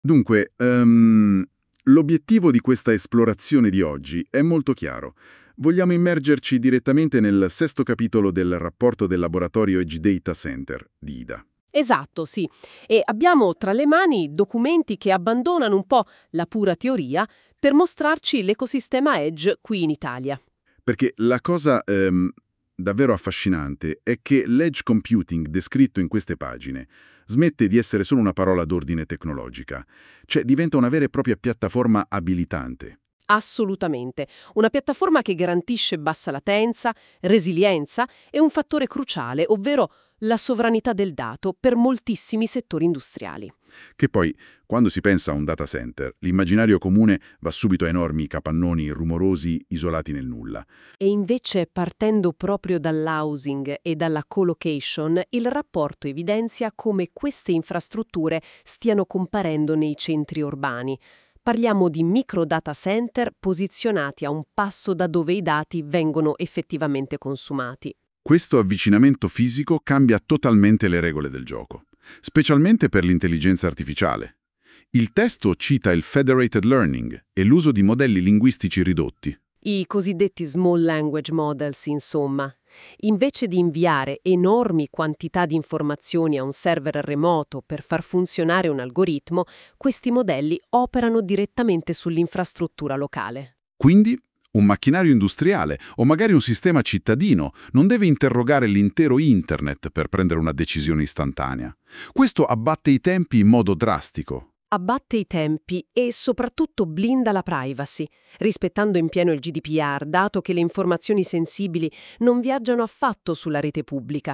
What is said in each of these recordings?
Dunque, l'obiettivo di questa esplorazione di oggi è molto chiaro. Vogliamo immergerci direttamente nel sesto capitolo del rapporto del laboratorio Edge Data Center di IDA. Esatto, sì. E abbiamo tra le mani documenti che abbandonano un po' la pura teoria per mostrarci l'ecosistema Edge qui in Italia. Perché la cosa davvero affascinante è che l'edge computing descritto in queste pagine smette di essere solo una parola d'ordine tecnologica, cioè diventa una vera e propria piattaforma abilitante. Assolutamente. Una piattaforma che garantisce bassa latenza, resilienza e un fattore cruciale, ovvero la sovranità del dato per moltissimi settori industriali. Che poi, quando si pensa a un data center, l'immaginario comune va subito a enormi capannoni rumorosi isolati nel nulla. E invece, partendo proprio dall'housing e dalla colocation, il rapporto evidenzia come queste infrastrutture stiano comparendo nei centri urbani. Parliamo di micro data center posizionati a un passo da dove i dati vengono effettivamente consumati. Questo avvicinamento fisico cambia totalmente le regole del gioco, specialmente per l'intelligenza artificiale. Il testo cita il federated learning e l'uso di modelli linguistici ridotti. I cosiddetti small language models, insomma. Invece di inviare enormi quantità di informazioni a un server remoto per far funzionare un algoritmo, questi modelli operano direttamente sull'infrastruttura locale. Quindi, un macchinario industriale o magari un sistema cittadino non deve interrogare l'intero internet per prendere una decisione istantanea. Questo abbatte i tempi in modo drastico. Abbatte i tempi e soprattutto blinda la privacy, rispettando in pieno il GDPR, dato che le informazioni sensibili non viaggiano affatto sulla rete pubblica.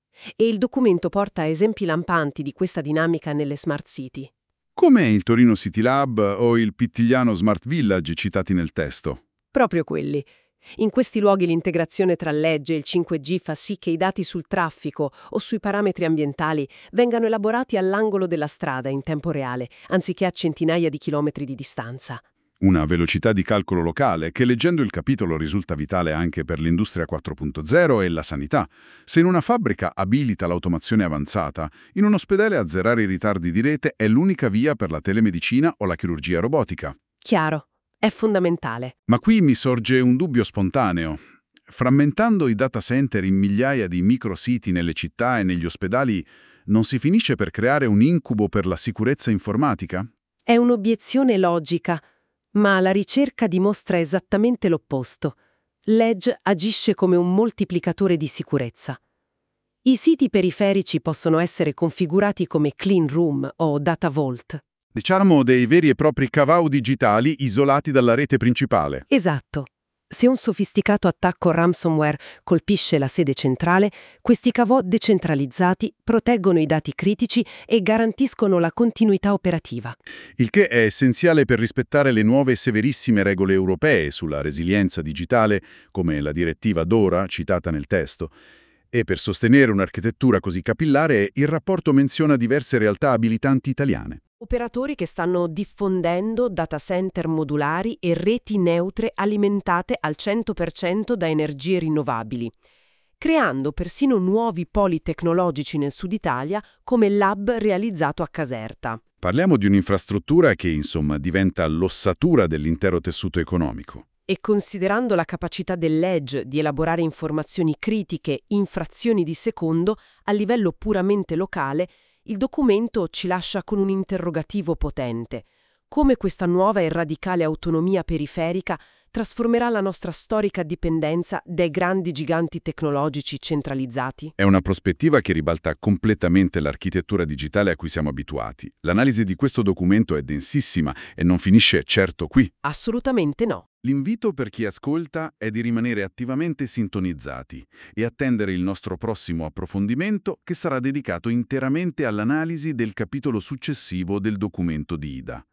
E il documento porta esempi lampanti di questa dinamica nelle smart city. Come il Torino City Lab o il Pittigliano Smart Village citati nel testo. Proprio quelli. In questi luoghi l'integrazione tra l'Edge e il 5G fa sì che i dati sul traffico o sui parametri ambientali vengano elaborati all'angolo della strada in tempo reale, anziché a centinaia di chilometri di distanza. Una velocità di calcolo locale che leggendo il capitolo risulta vitale anche per l'industria 4.0 e la sanità. Se in una fabbrica abilita l'automazione avanzata, in un ospedale azzerare i ritardi di rete è l'unica via per la telemedicina o la chirurgia robotica. Chiaro, è fondamentale. Ma qui mi sorge un dubbio spontaneo. Frammentando i data center in migliaia di micrositi nelle città e negli ospedali, non si finisce per creare un incubo per la sicurezza informatica? È un'obiezione logica, ma la ricerca dimostra esattamente l'opposto. L'Edge agisce come un moltiplicatore di sicurezza. I siti periferici possono essere configurati come clean room o data vault. Diciamo dei veri e propri cavao digitali isolati dalla rete principale. Esatto. Se un sofisticato attacco ransomware colpisce la sede centrale, questi cavò decentralizzati proteggono i dati critici e garantiscono la continuità operativa. Il che è essenziale per rispettare le nuove e severissime regole europee sulla resilienza digitale, come la direttiva DORA citata nel testo. E per sostenere un'architettura così capillare, il rapporto menziona diverse realtà abilitanti italiane. Operatori che stanno diffondendo data center modulari e reti neutre alimentate al 100% da energie rinnovabili, creando persino nuovi poli tecnologici nel sud Italia come l'hub realizzato a Caserta. Parliamo di un'infrastruttura che, insomma, diventa l'ossatura dell'intero tessuto economico. E considerando la capacità dell'Edge di elaborare informazioni critiche in frazioni di secondo a livello puramente locale, il documento ci lascia con un interrogativo potente. Come questa nuova e radicale autonomia periferica trasformerà la nostra storica dipendenza dai grandi giganti tecnologici centralizzati? È una prospettiva che ribalta completamente l'architettura digitale a cui siamo abituati. L'analisi di questo documento è densissima e non finisce certo qui. Assolutamente no. L'invito per chi ascolta è di rimanere attivamente sintonizzati e attendere il nostro prossimo approfondimento che sarà dedicato interamente all'analisi del capitolo successivo del documento di IDA.